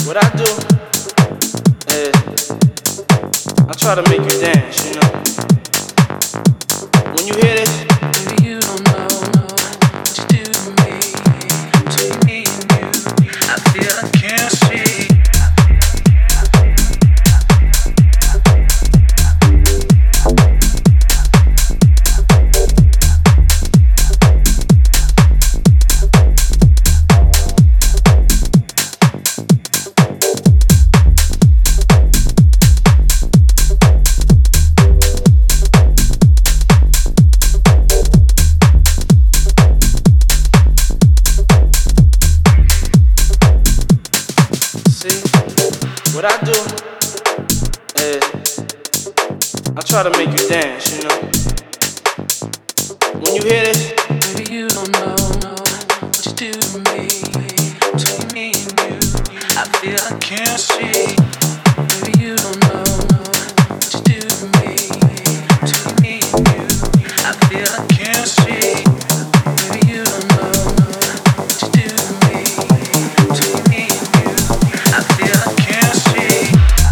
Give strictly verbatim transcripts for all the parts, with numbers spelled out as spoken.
What I do is I try to make you dance, you know. When you hear this, baby, you don't know, know what you do to me. Between me and you, I feel I can't see. What I do is I try to make you dance, you know. When you hear this, baby, you don't know, know what you do to me. Between me and you, I feel I can't see. Baby, you don't know, know what you do to me. Between me and you, I feel I can't see. Baby, you don't know, know what you do to me. Between me and you, I feel I can't see.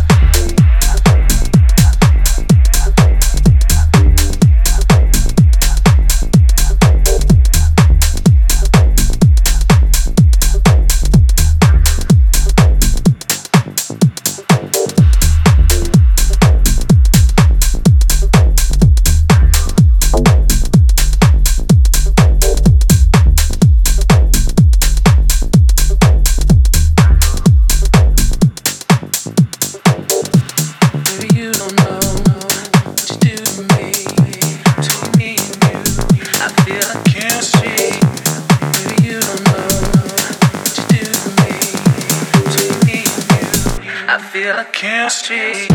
I can't see.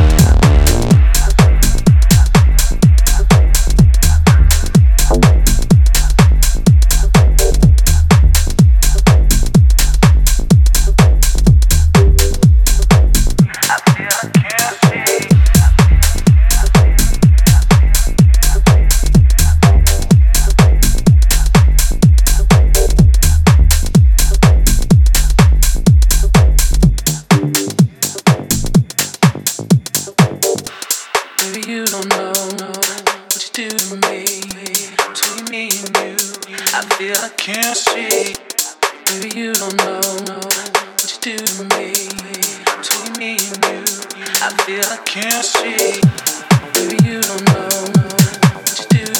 You don't know, know what you do to me. Between me and you, I feel I can't see. Baby, you don't know, know what you do to me. Between me and you, I feel I can't see. Baby, you don't know, know what you do